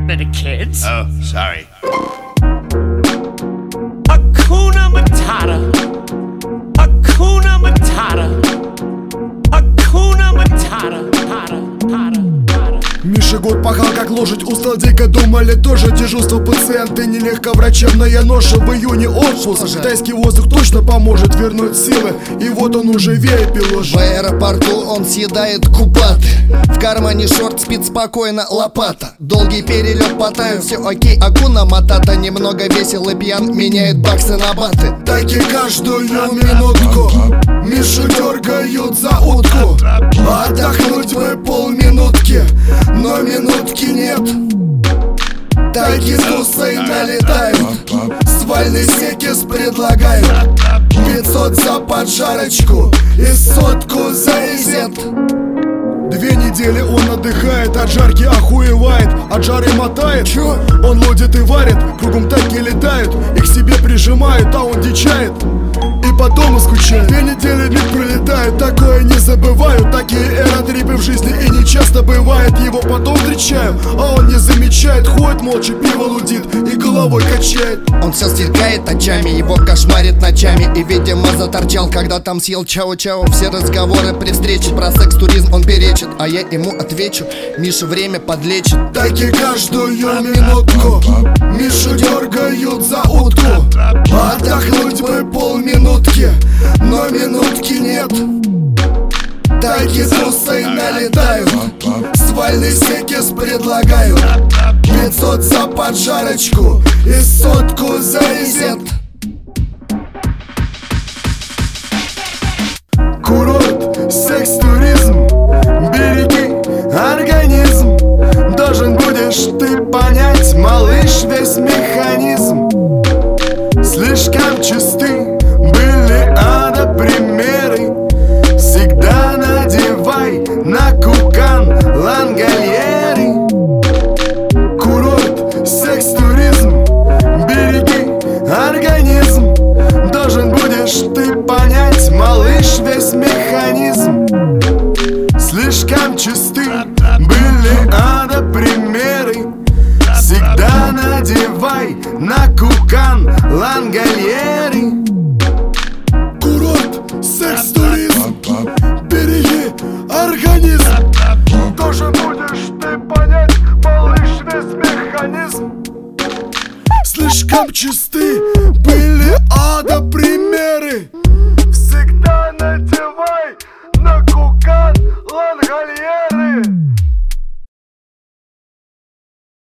They're the kids. Oh, sorry. Hakuna Matata. Hakuna Matata. Hakuna Matata. Миша год пахал как лошадь, устал дико, думали тоже дежурство пациенты, нелегко врачебная ноша, в июне отпуск. Китайский воздух точно поможет вернуть силы, и вот он уже веет пилож. В аэропорту он съедает купаты, в кармане шорт спит спокойно лопата. Долгий перелет по Таю, все окей, Акуна Матата. Немного весел и пьян, меняет баксы на баты. Так и каждую минутку Мишу дергают за утку. Отдохнуть бы полминутки, но минутки нет. Таки тусы налетают, свальный секис предлагают 500 за поджарочку и сотку за резет. 2 недели он отдыхает, от жарки охуевает, от жары мотает. Чё? Он лодит и варит, кругом таки летают, и к себе прижимают, а он дичает и по дому скучает. 2 недели миг пролетают, такое не забываю. Такие эротрипы в жизни и не часто бывает. Его потом встречаю, а он не замечает. Ходит молча, пиво лудит и головой качает. Он все сверкает очами, его кошмарит ночами. И видимо заторчал, когда там съел чао-чао. Все разговоры при встрече про секс-туризм он перечит, а я ему отвечу: Миша, время подлечит. Так и каждую минутку Мишу дергают за утку. Отдохнуть бы полминутки, но минутки нет. Таки тусы налетают, свальный секис предлагают 500 за поджарочку и сотку за резет. Курорт, секс-туризм, береги организм. Должен будешь ты понять, малыш, весь механизм. Слишком чисты были ада примеры. Всегда надевай на кукан лангольеры. Курорт, секс-туризм, береги организм. Должен будешь ты понять, малыш, весь механизм. Слишком чисты были ада примеры. Всегда надевай на кукан лангольеры. Курорт, секс-туризм, береги организм. Должен будешь ты понять, малыш, весь механизм. Слишком чисты были ада примеры. Всегда надевай на кукан лангольеры.